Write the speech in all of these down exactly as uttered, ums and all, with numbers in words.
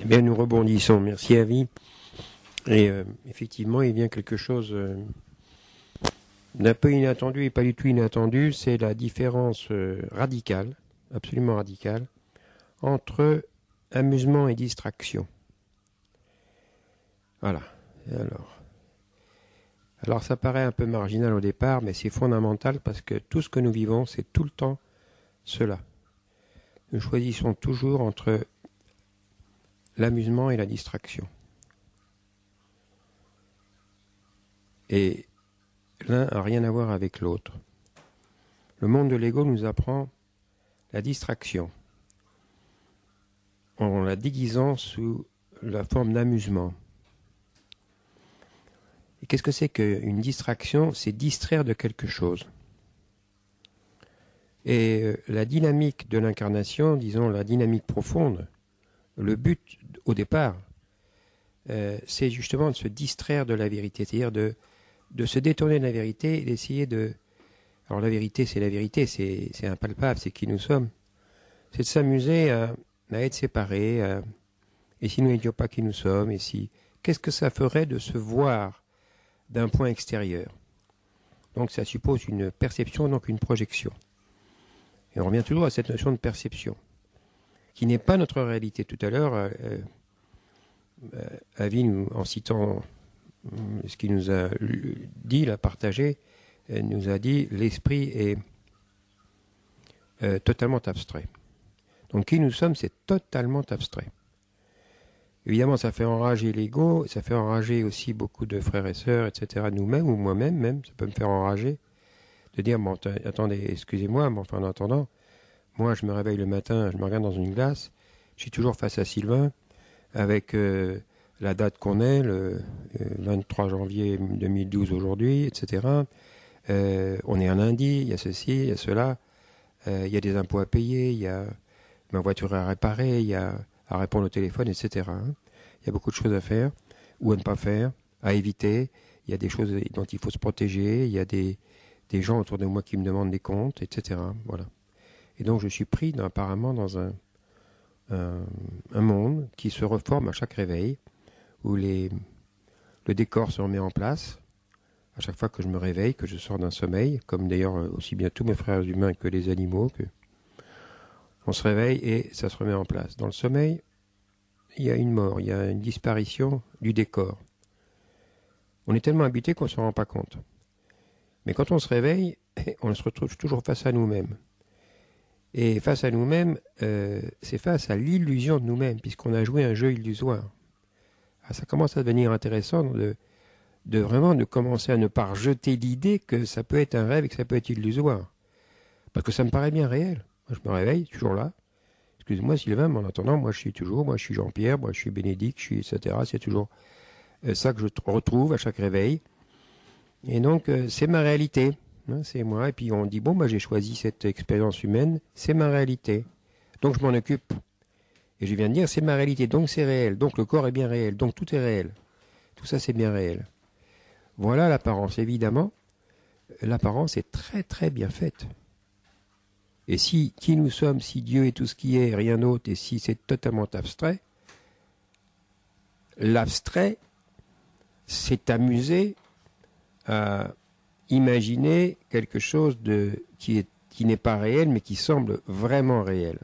Eh bien, nous rebondissons. Merci, Avi. Et euh, effectivement, il vient quelque chose euh, d'un peu inattendu et pas du tout inattendu. C'est la différence euh, radicale, absolument radicale, entre amusement et distraction. Voilà. Et alors, alors, ça paraît un peu marginal au départ, mais c'est fondamental parce que tout ce que nous vivons, c'est tout le temps cela. Nous choisissons toujours entre l'amusement et la distraction. Et l'un n'a rien à voir avec l'autre. Le monde de l'ego nous apprend la distraction en la déguisant sous la forme d'amusement. Et qu'est-ce que c'est qu'une distraction? C'est distraire de quelque chose. Et la dynamique de l'incarnation, disons la dynamique profonde, le but au départ, euh, c'est justement de se distraire de la vérité, c'est-à-dire de, de se détourner de la vérité et d'essayer de... Alors la vérité, c'est la vérité, c'est, c'est impalpable, c'est qui nous sommes. C'est de s'amuser à, à être séparés, à, et si nous n'étions pas qui nous sommes, et si... Qu'est-ce que ça ferait de se voir d'un point extérieur? Donc ça suppose une perception, donc une projection. Et on revient toujours à cette notion de perception, qui n'est pas notre réalité. Tout à l'heure, euh, euh, Avi, nous, en citant euh, ce qu'il nous a dit, l'a partagé, euh, nous a dit l'esprit est euh, totalement abstrait. Donc qui nous sommes, c'est totalement abstrait. Évidemment, ça fait enrager l'ego, ça fait enrager aussi beaucoup de frères et sœurs, et cetera, nous-mêmes, ou moi-même même, ça peut me faire enrager, de dire, bon, attendez, excusez-moi, mais enfin, en attendant, moi, je me réveille le matin, je me regarde dans une glace, je suis toujours face à Sylvain, avec euh, la date qu'on est, le euh, vingt-trois janvier deux mille douze aujourd'hui, et cetera. Euh, on est un lundi, il y a ceci, il y a cela, euh, il y a des impôts à payer, il y a ma voiture à réparer, il y a à répondre au téléphone, et cetera. Hein. Il y a beaucoup de choses à faire, ou à ne pas faire, à éviter, il y a des choses dont il faut se protéger, il y a des... des gens autour de moi qui me demandent des comptes, et cetera. Voilà. Et donc je suis pris dans, apparemment dans un, un, un monde qui se reforme à chaque réveil, où les, le décor se remet en place, à chaque fois que je me réveille, que je sors d'un sommeil, comme d'ailleurs aussi bien tous mes frères humains que les animaux, que on se réveille et ça se remet en place. Dans le sommeil, il y a une mort, il y a une disparition du décor. On est tellement habité qu'on ne se rend pas compte. Mais quand on se réveille, on se retrouve toujours face à nous-mêmes. Et face à nous-mêmes, euh, c'est face à l'illusion de nous-mêmes, puisqu'on a joué un jeu illusoire. Ah, ça commence à devenir intéressant de, de vraiment de commencer à ne pas rejeter l'idée que ça peut être un rêve et que ça peut être illusoire. Parce que ça me paraît bien réel. Moi, je me réveille, toujours là. Excusez-moi Sylvain, mais en attendant, moi je suis toujours, moi je suis Jean-Pierre, moi je suis Bénédicte, je suis et cetera. C'est toujours euh, ça que je retrouve à chaque réveil. Et donc, euh, c'est ma réalité, hein, c'est moi. Et puis on dit, bon, bah, j'ai choisi cette expérience humaine, c'est ma réalité. Donc je m'en occupe. Et je viens de dire, c'est ma réalité, donc c'est réel. Donc le corps est bien réel, donc tout est réel. Tout ça, c'est bien réel. Voilà l'apparence. Évidemment, l'apparence est très très bien faite. Et si qui nous sommes, si Dieu est tout ce qui est, rien d'autre, et si c'est totalement abstrait, l'abstrait, c'est amusé à imaginer quelque chose de, qui est, qui n'est pas réel, mais qui semble vraiment réel.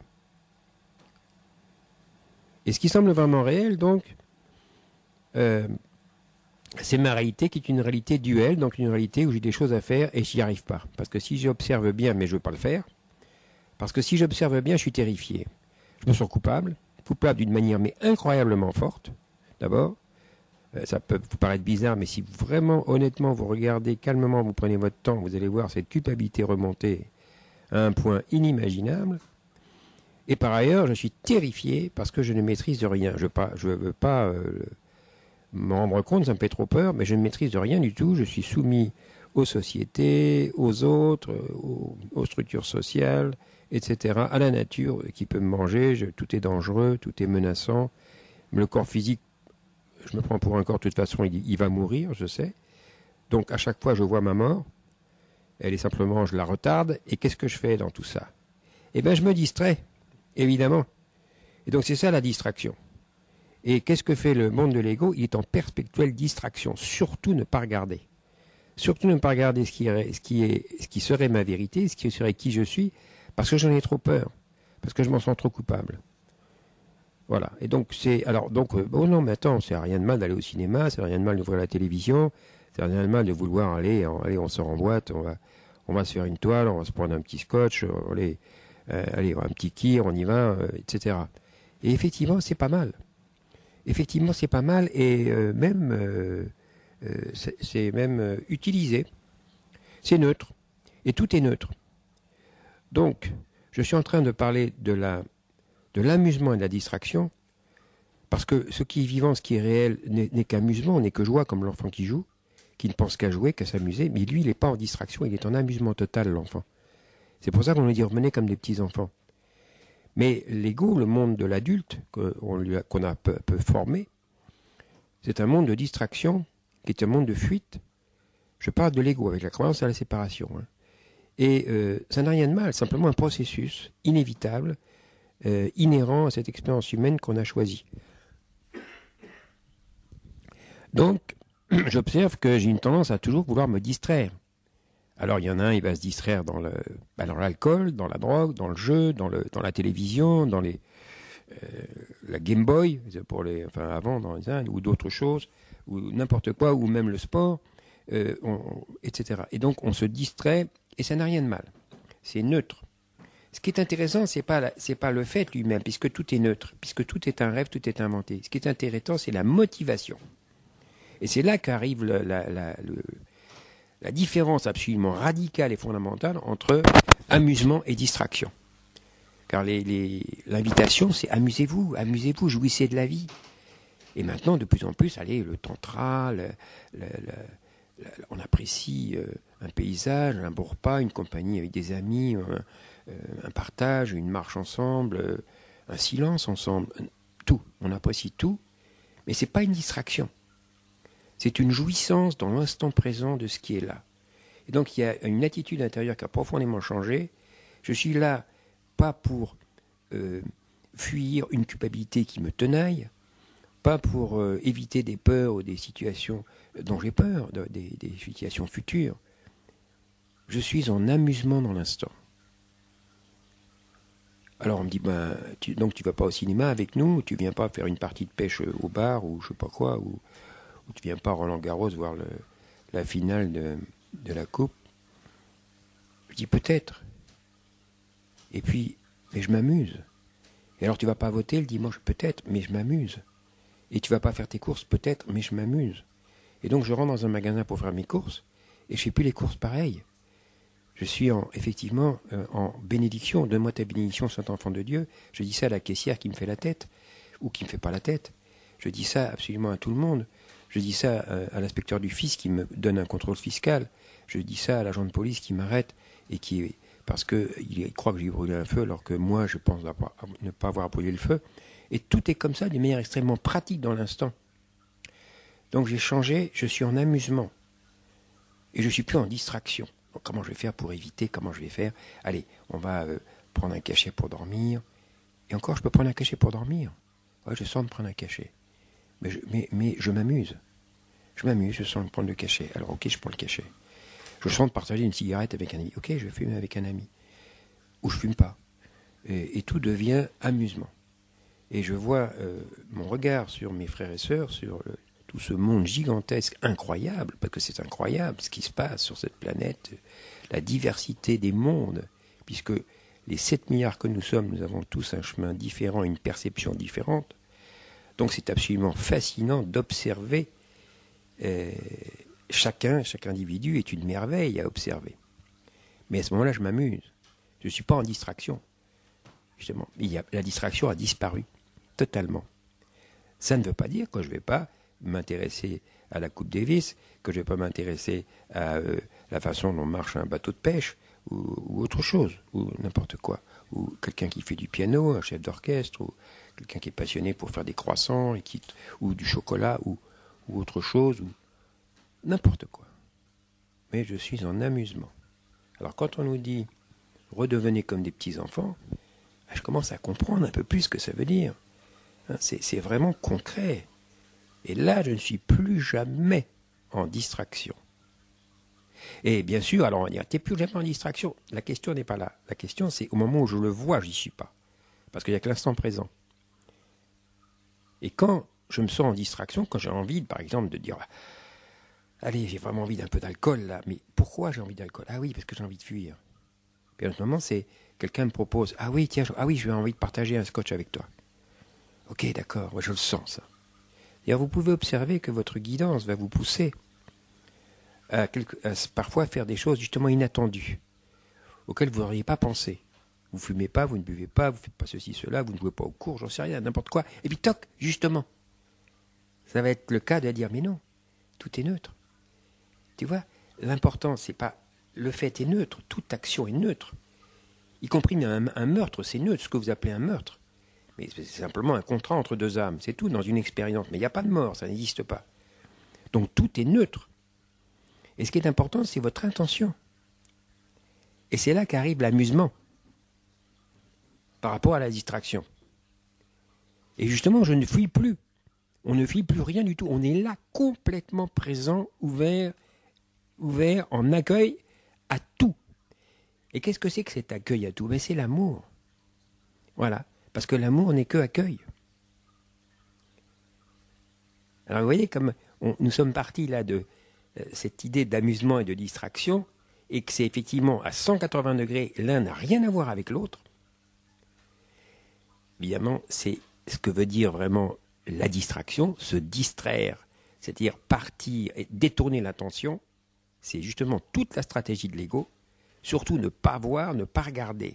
Et ce qui semble vraiment réel, donc, euh, c'est ma réalité qui est une réalité duelle, donc une réalité où j'ai des choses à faire et j'y arrive pas. Parce que si j'observe bien, mais je veux pas le faire, parce que si j'observe bien, je suis terrifié. Je me sens coupable, coupable d'une manière mais incroyablement forte, d'abord. Ça peut vous paraître bizarre, mais si vraiment, honnêtement, vous regardez calmement, vous prenez votre temps, vous allez voir cette culpabilité remonter à un point inimaginable. Et par ailleurs, je suis terrifié parce que je ne maîtrise rien. Je ne veux pas euh, m'en rendre compte, ça me fait trop peur, mais je ne maîtrise rien du tout. Je suis soumis aux sociétés, aux autres, aux, aux structures sociales, et cetera, à la nature qui peut me manger. Je, tout est dangereux, tout est menaçant. Le corps physique, je me prends pour un corps, de toute façon, il, il va mourir, je sais. Donc, à chaque fois, je vois ma mort. Elle est simplement, je la retarde. Et qu'est-ce que je fais dans tout ça? Eh bien, je me distrais, évidemment. Et donc, c'est ça la distraction. Et qu'est-ce que fait le monde de l'ego? Il est en perpétuelle distraction. Surtout ne pas regarder. Surtout ne pas regarder ce qui, est, ce, qui est, ce qui serait ma vérité, ce qui serait qui je suis, parce que j'en ai trop peur, parce que je m'en sens trop coupable. Voilà. Et donc, c'est. Alors, donc, euh, bon, non, mais attends, c'est rien de mal d'aller au cinéma, c'est rien de mal d'ouvrir la télévision, c'est rien de mal de vouloir aller, en, allez, on sort en boîte, on va, on va se faire une toile, on va se prendre un petit scotch, allez, euh, allez un petit kir, on y va, euh, et cetera. Et effectivement, c'est pas mal. Effectivement, c'est pas mal, et euh, même. Euh, Euh, c'est même euh, utilisé. C'est neutre. Et tout est neutre. Donc, je suis en train de parler de la, de l'amusement et de la distraction, parce que ce qui est vivant, ce qui est réel, n'est, n'est qu'amusement, n'est que joie, comme l'enfant qui joue, qui ne pense qu'à jouer, qu'à s'amuser, mais lui, il n'est pas en distraction, il est en amusement total, l'enfant. C'est pour ça qu'on lui dit revenez comme des petits-enfants. Mais l'ego, le monde de l'adulte, qu'on, lui a, qu'on a peu, peu formé, c'est un monde de distraction, qui est un monde de fuite. Je parle de l'ego, avec la croyance à la séparation. Hein. Et euh, ça n'a rien de mal, simplement un processus inévitable, euh, inhérent à cette expérience humaine qu'on a choisie. Donc, j'observe que j'ai une tendance à toujours vouloir me distraire. Alors, il y en a un, il va se distraire dans, le, bah, dans l'alcool, dans la drogue, dans le jeu, dans, le, dans la télévision, dans les, euh, la Game Boy, pour les, enfin avant, dans les Indes, ou d'autres choses, ou n'importe quoi, ou même le sport, euh, on, et cetera. Et donc, on se distrait, et ça n'a rien de mal. C'est neutre. Ce qui est intéressant, c'est pas la, c'est pas le fait lui-même, puisque tout est neutre, puisque tout est un rêve, tout est inventé. Ce qui est intéressant, c'est la motivation. Et c'est là qu'arrive le, la, la, le, la différence absolument radicale et fondamentale entre amusement et distraction. Car les, les, l'invitation, c'est amusez-vous, amusez-vous, jouissez de la vie. Et maintenant, de plus en plus, allez, le tantra, le, le, le, le, on apprécie euh, un paysage, un beau repas, une compagnie avec des amis, un, euh, un partage, une marche ensemble, euh, un silence ensemble, tout. On apprécie tout, mais c'est pas une distraction. C'est une jouissance dans l'instant présent de ce qui est là. Et donc, il y a une attitude intérieure qui a profondément changé. Je suis là, pas pour euh, fuir une culpabilité qui me tenaille, pas pour euh, éviter des peurs ou des situations dont j'ai peur, de, des, des situations futures. Je suis en amusement dans l'instant. Alors on me dit, ben, tu, donc tu vas pas au cinéma avec nous, tu viens pas faire une partie de pêche au bar ou je sais pas quoi, ou, ou tu viens pas à Roland-Garros voir le, la finale de, de la coupe. Je dis peut-être. Et puis, mais je m'amuse. Et alors tu vas pas voter le dimanche, peut-être, mais je m'amuse. Et tu vas pas faire tes courses, peut-être, mais je m'amuse. Et donc je rentre dans un magasin pour faire mes courses, et je fais plus les courses pareilles. Je suis en, effectivement euh, en bénédiction, donne-moi ta bénédiction, Saint-Enfant de Dieu. Je dis ça à la caissière qui me fait la tête, ou qui me fait pas la tête. Je dis ça absolument à tout le monde. Je dis ça euh, à l'inspecteur du fisc qui me donne un contrôle fiscal. Je dis ça à l'agent de police qui m'arrête, et qui, parce qu'il croit que j'ai brûlé un feu, alors que moi je pense avoir, ne pas avoir brûlé le feu. Et tout est comme ça, d'une manière extrêmement pratique dans l'instant. Donc j'ai changé, je suis en amusement. Et je suis plus en distraction. Donc, comment je vais faire pour éviter, comment je vais faire? Allez, on va euh, prendre un cachet pour dormir. Et encore, je peux prendre un cachet pour dormir. Ouais, je sens de prendre un cachet. Mais je, mais, mais je m'amuse. Je m'amuse, je sens de prendre le cachet. Alors ok, je prends le cachet. Je sens de partager une cigarette avec un ami. Ok, je fume avec un ami. Ou je fume pas. Et, et tout devient amusement. Et je vois euh, mon regard sur mes frères et sœurs, sur le, tout ce monde gigantesque, incroyable, parce que c'est incroyable ce qui se passe sur cette planète, la diversité des mondes, puisque les sept milliards que nous sommes, nous avons tous un chemin différent, une perception différente. Donc c'est absolument fascinant d'observer euh, chacun, chaque individu est une merveille à observer. Mais à ce moment-là, je m'amuse. Je ne suis pas en distraction. Justement, il y a, la distraction a disparu. Totalement. Ça ne veut pas dire que je ne vais pas m'intéresser à la Coupe Davis, que je ne vais pas m'intéresser à euh, la façon dont marche un bateau de pêche, ou, ou autre chose, ou n'importe quoi. Ou quelqu'un qui fait du piano, un chef d'orchestre, ou quelqu'un qui est passionné pour faire des croissants, et qui, ou du chocolat, ou, ou autre chose, ou n'importe quoi. Mais je suis en amusement. Alors quand on nous dit « redevenez comme des petits-enfants », je commence à comprendre un peu plus ce que ça veut dire. C'est, c'est vraiment concret. Et là, je ne suis plus jamais en distraction. Et bien sûr, alors on va dire, tu n'es plus jamais en distraction. La question n'est pas là. La question, c'est au moment où je le vois, je n'y suis pas. Parce qu'il n'y a que l'instant présent. Et quand je me sens en distraction, quand j'ai envie, par exemple, de dire « Allez, j'ai vraiment envie d'un peu d'alcool, là. » Mais pourquoi j'ai envie d'alcool ? Ah oui, parce que j'ai envie de fuir. Puis à un autre moment, c'est quelqu'un me propose « Ah oui, tiens, je, ah oui, j'ai envie de partager un scotch avec toi. » Ok, d'accord, ouais, je le sens, ça. Et vous pouvez observer que votre guidance va vous pousser à, quelque, à parfois faire des choses justement inattendues, auxquelles vous n'auriez pas pensé. Vous ne fumez pas, vous ne buvez pas, vous ne faites pas ceci, cela, vous ne jouez pas au cours, j'en sais rien, n'importe quoi. Et puis toc, justement, ça va être le cas de dire, mais non, tout est neutre. Tu vois, l'important, c'est pas, le fait est neutre, toute action est neutre. Y compris un, un meurtre, c'est neutre, ce que vous appelez un meurtre. Mais c'est simplement un contrat entre deux âmes, c'est tout, dans une expérience. Mais il n'y a pas de mort, ça n'existe pas. Donc tout est neutre. Et ce qui est important, c'est votre intention. Et c'est là qu'arrive l'amusement par rapport à la distraction. Et justement, je ne fuis plus. On ne fuit plus rien du tout. On est là, complètement présent, ouvert, ouvert, en accueil à tout. Et qu'est-ce que c'est que cet accueil à tout ? Ben, c'est l'amour. Voilà. Parce que l'amour n'est que accueil. Alors vous voyez, comme on, nous sommes partis là de euh, cette idée d'amusement et de distraction, et que c'est effectivement à cent quatre-vingts degrés, l'un n'a rien à voir avec l'autre, évidemment, c'est ce que veut dire vraiment la distraction, se distraire, c'est-à-dire partir et détourner l'attention, c'est justement toute la stratégie de l'ego, surtout ne pas voir, ne pas regarder.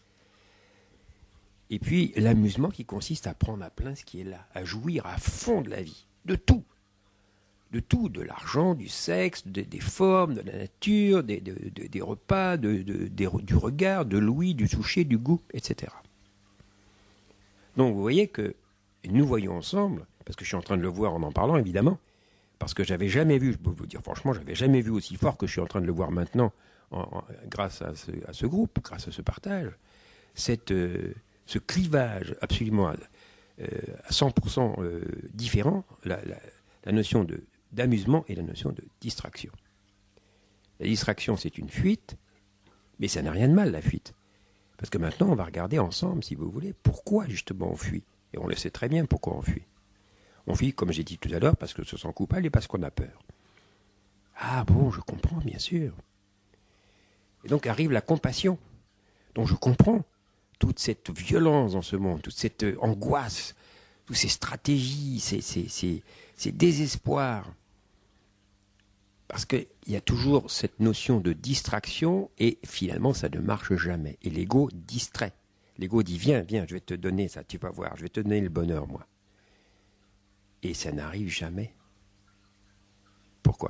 Et puis l'amusement qui consiste à prendre à plein ce qui est là, à jouir à fond de la vie, de tout, de tout, de l'argent, du sexe, de, des formes, de la nature, des, de, de, des repas, de, de, des, du regard, de l'ouïe, du toucher, du goût, et cetera. Donc vous voyez que nous voyons ensemble, parce que je suis en train de le voir en en parlant évidemment, parce que j'avais jamais vu, je peux vous dire franchement, j'avais jamais vu aussi fort que je suis en train de le voir maintenant, en, en, grâce à ce, à ce groupe, grâce à ce partage, cette... Euh, ce clivage absolument à, euh, à cent pour cent euh, différent, la, la, la notion de, d'amusement et la notion de distraction. La distraction, c'est une fuite, mais ça n'a rien de mal, la fuite. Parce que maintenant, on va regarder ensemble, si vous voulez, pourquoi justement on fuit. Et on le sait très bien pourquoi on fuit. On fuit, comme j'ai dit tout à l'heure, parce que se sent coupable et parce qu'on a peur. Ah bon, je comprends, bien sûr. Et donc arrive la compassion. Donc je comprends toute cette violence dans ce monde, toute cette angoisse, toutes ces stratégies, ces, ces, ces, ces désespoirs. Parce qu'il y a toujours cette notion de distraction et finalement ça ne marche jamais. Et l'ego distrait. L'ego dit viens, viens, je vais te donner ça, tu vas voir, je vais te donner le bonheur moi. Et ça n'arrive jamais. Pourquoi ?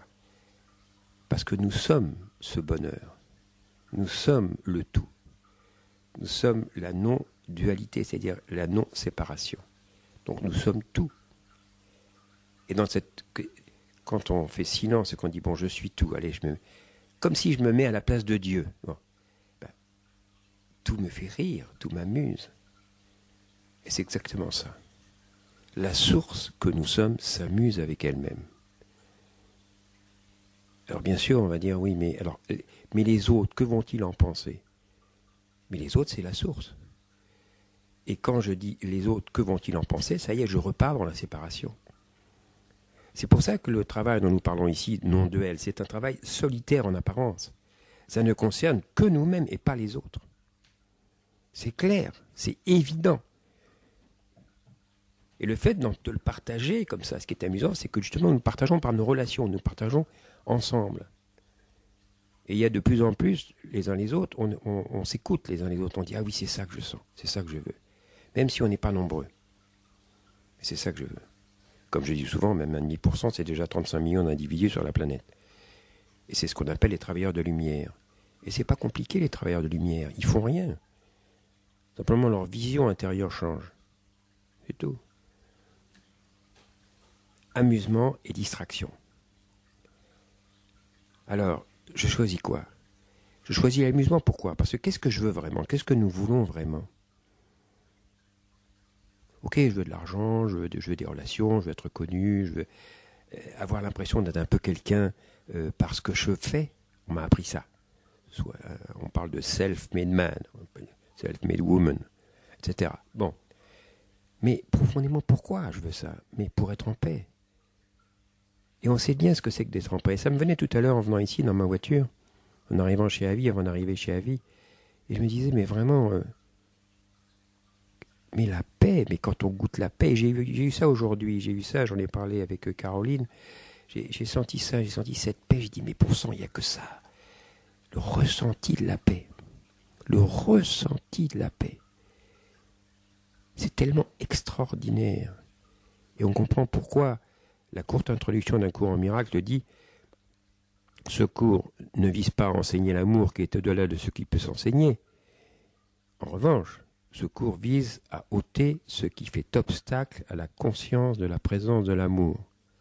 Parce que nous sommes ce bonheur. Nous sommes le tout. Nous sommes la non-dualité, c'est-à-dire la non-séparation. Donc nous sommes tout. Et dans cette, quand on fait silence et qu'on dit bon, je suis tout, allez, je me, comme si je me mets à la place de Dieu. Bon, ben, tout me fait rire, tout m'amuse. Et c'est exactement ça. La source que nous sommes s'amuse avec elle-même. Alors bien sûr, on va dire oui, mais alors, mais les autres, que vont-ils en penser ? Mais les autres, c'est la source. Et quand je dis les autres, que vont-ils en penser ? Ça y est, je repars dans la séparation. C'est pour ça que le travail dont nous parlons ici, non-duel, c'est un travail solitaire en apparence. Ça ne concerne que nous-mêmes et pas les autres. C'est clair, c'est évident. Et le fait de le partager comme ça, ce qui est amusant, c'est que justement nous partageons par nos relations, nous partageons ensemble. Et il y a de plus en plus, les uns les autres, on, on, on s'écoute les uns les autres, on dit « Ah oui, c'est ça que je sens, c'est ça que je veux ». Même si on n'est pas nombreux. C'est ça que je veux. Comme je dis souvent, même un demi pour cent, c'est déjà trente-cinq millions d'individus sur la planète. Et c'est ce qu'on appelle les travailleurs de lumière. Et c'est pas compliqué, les travailleurs de lumière. Ils font rien. Simplement, leur vision intérieure change. C'est tout. Amusement et distraction. Alors, je choisis quoi ? Je choisis l'amusement, pourquoi ? Parce que qu'est-ce que je veux vraiment ? Qu'est-ce que nous voulons vraiment ? Ok, je veux de l'argent, je veux, de, je veux des relations, je veux être connu, je veux euh, avoir l'impression d'être un peu quelqu'un euh, parce que je fais. On m'a appris ça. Soit, euh, on parle de self-made man, self-made woman, et cetera. Bon. Mais profondément, pourquoi je veux ça? Mais pour être en paix. Et on sait bien ce que c'est que d'être en paix. Ça me venait tout à l'heure en venant ici dans ma voiture, en arrivant chez Avi, avant d'arriver chez Avi. Et je me disais, mais vraiment, euh, mais la paix, mais quand on goûte la paix, j'ai eu, j'ai eu ça aujourd'hui, j'ai eu ça, j'en ai parlé avec euh, Caroline, j'ai, j'ai senti ça, j'ai senti cette paix, je dis, mais pour sang, il n'y a que ça. Le ressenti de la paix. Le ressenti de la paix. C'est tellement extraordinaire. Et on comprend pourquoi la courte introduction d'un cours en miracle dit « Ce cours ne vise pas à enseigner l'amour qui est au-delà de ce qui peut s'enseigner. En revanche, ce cours vise à ôter ce qui fait obstacle à la conscience de la présence de l'amour.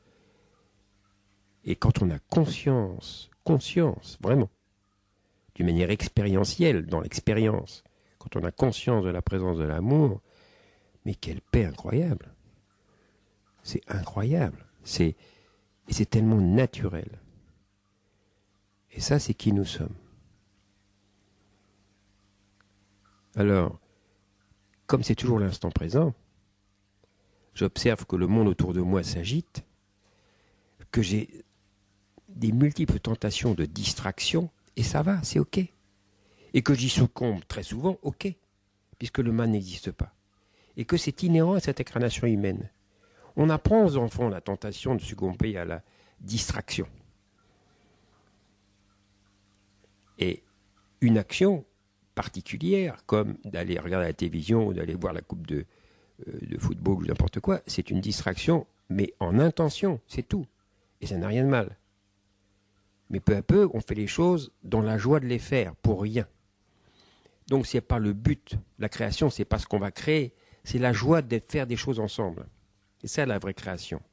Et quand on a conscience, conscience, vraiment, d'une manière expérientielle, dans l'expérience, quand on a conscience de la présence de l'amour, mais quelle paix incroyable! C'est incroyable, c'est, et c'est tellement naturel. Et ça, c'est qui nous sommes. Alors, comme c'est toujours l'instant présent, j'observe que le monde autour de moi s'agite, que j'ai des multiples tentations de distraction, et ça va, c'est ok. Et que j'y succombe très souvent, ok, puisque le mal n'existe pas. Et que c'est inhérent à cette incarnation humaine. On apprend aux enfants la tentation de succomber à la distraction. Et une action particulière, comme d'aller regarder la télévision ou d'aller voir la coupe de, euh, de football ou n'importe quoi, c'est une distraction, mais en intention, c'est tout. Et ça n'a rien de mal. Mais peu à peu, on fait les choses dans la joie de les faire, pour rien. Donc c'est pas le but. La création, c'est pas ce qu'on va créer, c'est la joie de faire des choses ensemble. C'est ça la vraie création.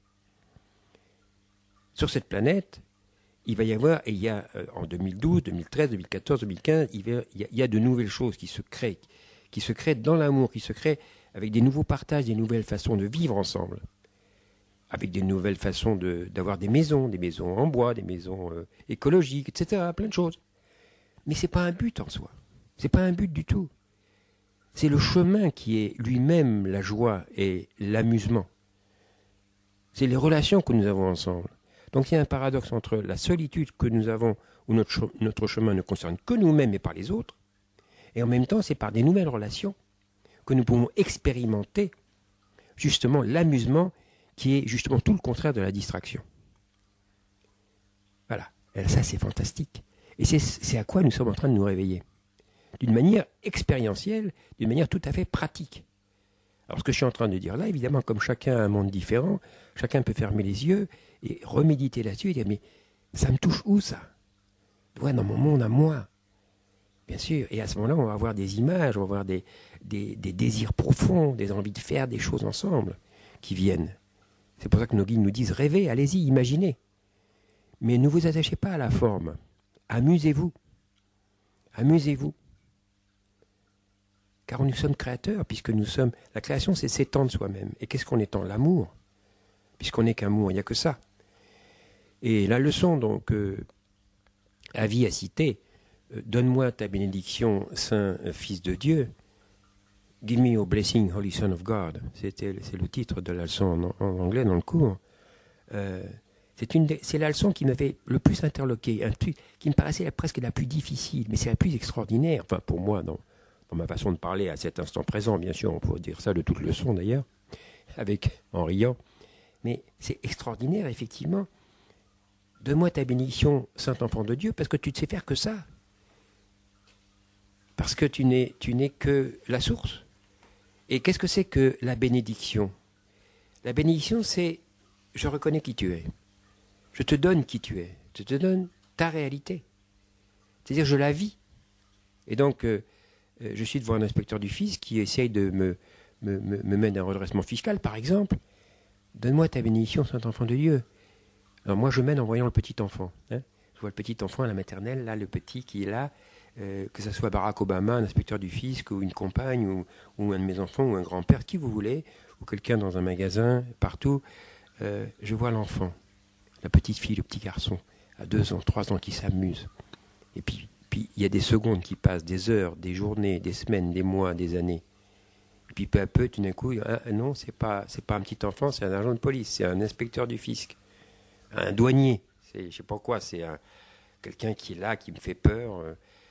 Sur cette planète, il va y avoir, et il y a euh, en deux mille douze, deux mille treize, deux mille quatorze, deux mille quinze, il, va, il, y a, il y a de nouvelles choses qui se créent, qui se créent dans l'amour, qui se créent avec des nouveaux partages, des nouvelles façons de vivre ensemble, avec des nouvelles façons de, d'avoir des maisons, des maisons en bois, des maisons euh, écologiques, et cetera, plein de choses. Mais ce n'est pas un but en soi. Ce n'est pas un but du tout. C'est le chemin qui est lui-même la joie et l'amusement. C'est les relations que nous avons ensemble. Donc il y a un paradoxe entre la solitude que nous avons, où notre, notre chemin ne concerne que nous-mêmes et pas les autres, et en même temps c'est par des nouvelles relations que nous pouvons expérimenter justement l'amusement qui est justement tout le contraire de la distraction. Voilà, et ça c'est fantastique. Et c'est, c'est à quoi nous sommes en train de nous réveiller. D'une manière expérientielle, d'une manière tout à fait pratique. Alors ce que je suis en train de dire là, évidemment, comme chacun a un monde différent, chacun peut fermer les yeux et reméditer là-dessus et dire, mais ça me touche où ça? Ouais, dans mon monde à moi. Bien sûr, et à ce moment-là, on va avoir des images, on va avoir des, des, des désirs profonds, des envies de faire des choses ensemble qui viennent. C'est pour ça que nos guides nous disent, rêvez, allez-y, imaginez. Mais ne vous attachez pas à la forme. Amusez-vous. Amusez-vous. Car nous sommes créateurs, puisque nous sommes... La création, c'est s'étendre soi-même. Et qu'est-ce qu'on étend? L'amour. Puisqu'on n'est qu'amour, il n'y a que ça. Et la leçon, donc, euh, Avi a cité, euh, donne-moi ta bénédiction, Saint euh, Fils de Dieu. Give me your blessing, Holy Son of God. C'était, c'est le titre de la leçon en, en anglais dans le cours. Euh, c'est, une des, c'est la leçon qui m'avait le plus interloqué, un truc qui me paraissait la, presque la plus difficile, mais c'est la plus extraordinaire, enfin pour moi, dans, dans ma façon de parler à cet instant présent, bien sûr, on pourrait dire ça de toute leçon d'ailleurs, avec, en riant. Mais c'est extraordinaire, effectivement. Donne-moi ta bénédiction, Saint-Enfant de Dieu, parce que tu ne sais faire que ça. Parce que tu n'es, tu n'es que la source. Et qu'est-ce que c'est que la bénédiction? La bénédiction, c'est je reconnais qui tu es. Je te donne qui tu es. Je te donne ta réalité. C'est-à-dire, je la vis. Et donc, euh, je suis devant un inspecteur du fisc qui essaye de me, me, me, me mettre un redressement fiscal, par exemple. Donne-moi ta bénédiction, Saint-Enfant de Dieu. Alors moi, je mène en voyant le petit enfant. Hein. Je vois le petit enfant à la maternelle, là, le petit qui est là, euh, que ce soit Barack Obama, un inspecteur du fisc, ou une compagne, ou, ou un de mes enfants, ou un grand-père, qui vous voulez, ou quelqu'un dans un magasin, partout, euh, je vois l'enfant, la petite fille, le petit garçon, à deux ans, trois ans, qui s'amuse. Et puis, puis il y a des secondes qui passent, des heures, des journées, des semaines, des mois, des années. Et puis peu à peu, tout d'un coup, ah, non, c'est pas, c'est pas un petit enfant, c'est un agent de police, c'est un inspecteur du fisc, un douanier, c'est, je sais pas quoi, c'est un, quelqu'un qui est là, qui me fait peur.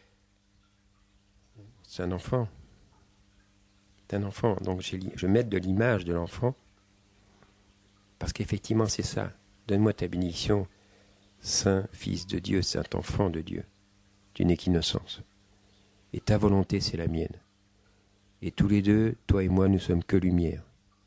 C'est un enfant. C'est un enfant. Donc j'ai, je mets de l'image de l'enfant, parce qu'effectivement c'est ça. Donne-moi ta bénédiction, Saint Fils de Dieu, Saint Enfant de Dieu. Tu n'es qu'innocence. Et ta volonté, c'est la mienne. Et tous les deux, toi et moi, nous sommes que lumière.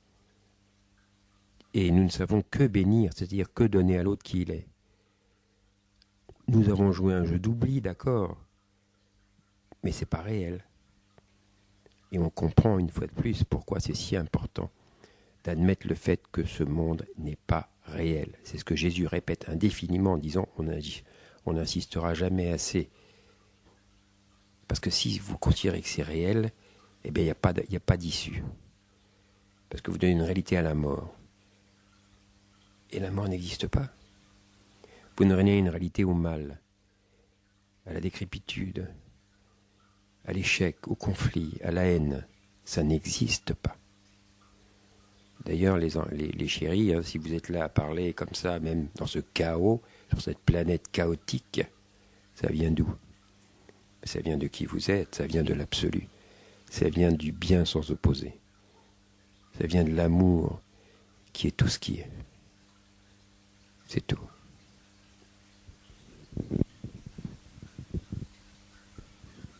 Et nous ne savons que bénir, c'est-à-dire que donner à l'autre qui il est. Nous avons joué un jeu d'oubli, d'accord, mais c'est pas réel. Et on comprend une fois de plus pourquoi c'est si important d'admettre le fait que ce monde n'est pas réel. C'est ce que Jésus répète indéfiniment en disant on, on n'insistera jamais assez. Parce que si vous considérez que c'est réel, eh bien il n'y a pas, il n'y a pas d'issue. Parce que vous donnez une réalité à la mort. Et la mort n'existe pas. Vous ne donnez une réalité au mal, à la décrépitude, à l'échec, au conflit, à la haine. Ça n'existe pas. D'ailleurs, les, les, les chéris, hein, si vous êtes là à parler comme ça, même dans ce chaos, sur cette planète chaotique, ça vient d'où? Ça vient de qui vous êtes, ça vient de l'absolu. Ça vient du bien sans opposer. Ça vient de l'amour qui est tout ce qui est. C'est tout.